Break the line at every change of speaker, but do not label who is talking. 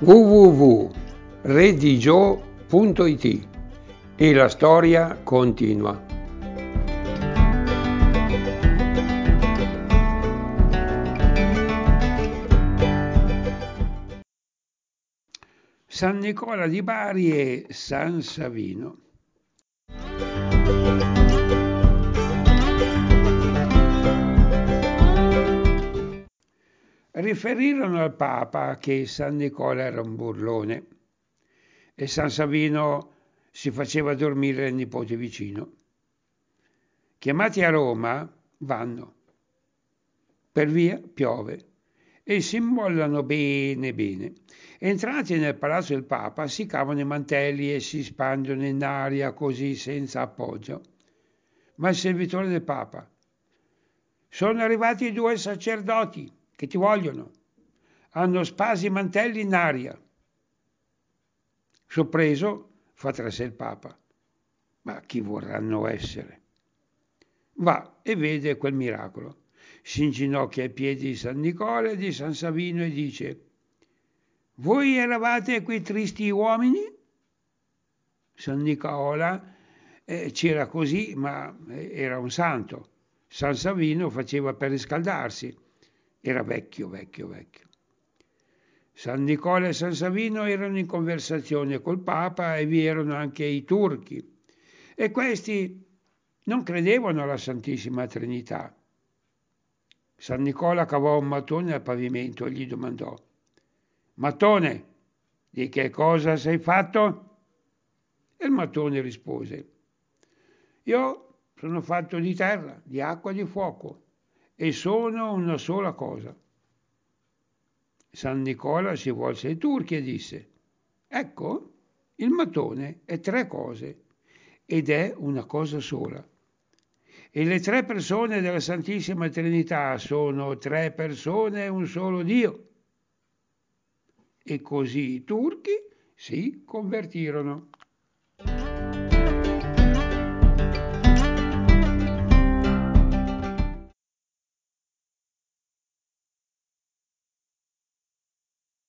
www.redigio.it e la storia continua. San Nicola di Bari e San Savino. Riferirono al Papa che San Nicola era un burlone e San Savino si faceva dormire il nipote vicino. Chiamati a Roma, vanno. Per via piove e si immollano bene bene. Entrati nel palazzo del Papa si cavano i mantelli e si spandono in aria così senza appoggio. Ma il servitore del Papa: sono arrivati 2 sacerdoti che ti vogliono. Hanno spasi i mantelli in aria. Sorpreso, fa tra sé il Papa: ma chi vorranno essere? Va e vede quel miracolo. Si inginocchia ai piedi di San Nicola e di San Savino e dice: voi eravate quei tristi uomini? San Nicola c'era così, ma era un santo. San Savino faceva per riscaldarsi. Era vecchio, vecchio, vecchio. San Nicola e San Savino erano in conversazione col Papa e vi erano anche i turchi. E questi non credevano alla Santissima Trinità. San Nicola cavò un mattone al pavimento e gli domandò: mattone, di che cosa sei fatto? E il mattone rispose: io sono fatto di terra, di acqua e di fuoco e sono una sola cosa. San Nicola si volse ai turchi e disse: ecco, il mattone è 3 cose ed è una cosa sola. E le 3 persone della Santissima Trinità sono 3 persone e un solo Dio. E così i turchi si convertirono.